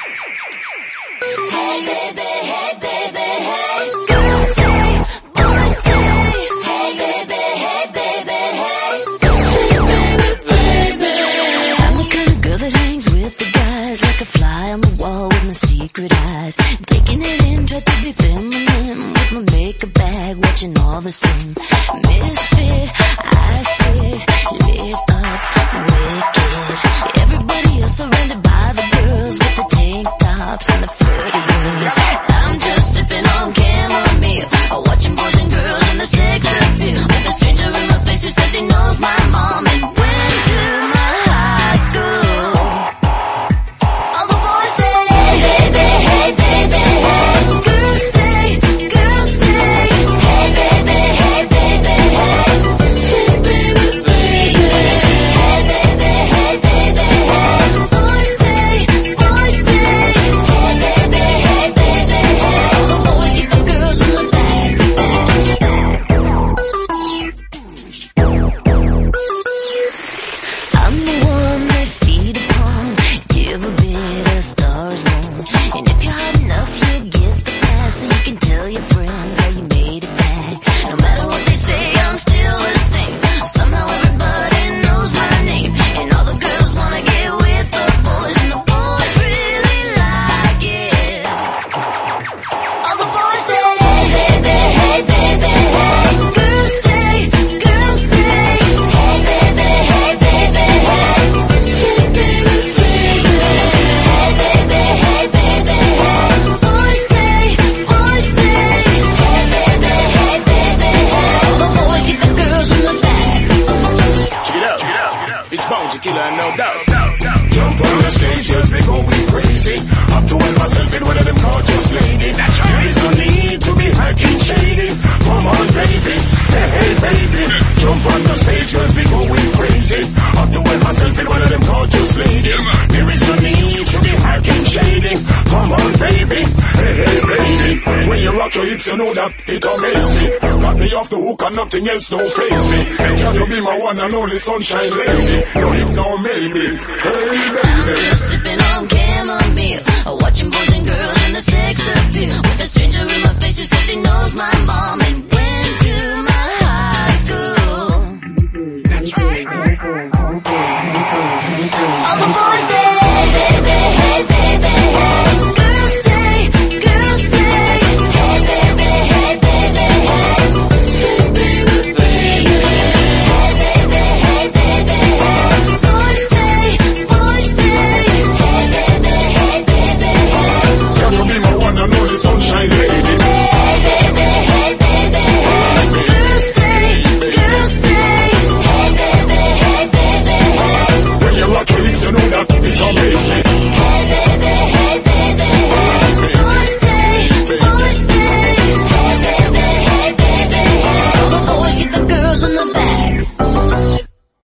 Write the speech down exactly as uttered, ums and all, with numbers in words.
Hey baby, hey baby, hey. Girls say, boys say. Hey baby, hey baby, hey. Hey baby, baby. I'm the kind of girl that hangs with the guys, like a fly on the wall with my secret eyes. Taking it in, try to be feminine with my makeup bag, watching all the sin. Misfit, I sit, lit up, wicked. Everybody else surrounded by the girls with the tank tops and the flirty words. I'm just sipping on chamomile, watching boys and girls and the sex appeal. With a stranger in my face who says he knows my mom and went to my high school. All the boys say, hey baby, hey baby, hey. Girls say, girls say, hey baby, hey baby, hey. Hey baby, baby. Hey baby, hey baby, hey. Boys say, boys say, hey baby, hey baby, hey. All the boys get the girls in the back. I'm the one they feed upon, give a bit of stars more. And if you're hot enough, you'll get the pass, so you can tell your friends how you made it back. No matter what they say, I'm still the same. Somehow everybody knows my name, and all the girls wanna get with the boys, and the boys really like it. All the boys say, hey baby, hey baby, hey. Girls say, girls say, hey baby, hey baby, hey. Hey baby, baby. Hey baby, hey baby, hey. Boys say, boys say, hey baby, hey baby, hey. All the boys get the girls in the back. Check it out, check it out. It's Bounty Killer, no doubt. Jump on the stage, just be going crazy. Have to end myself in one of them gorgeous ladies. There is no need to be hacking shady. Come on, baby, hey, hey, baby. Jump on the stage, just be going crazy. Have to end myself in one of them gorgeous ladies. There is no need to be hacking shady. Come on, baby, hey, hey, baby. When you rock your hips, you know that it amazes me. Got me off the hook and nothing else don't face me. Can you be my one and only sunshine lady? No, if no, maybe. Hey, baby.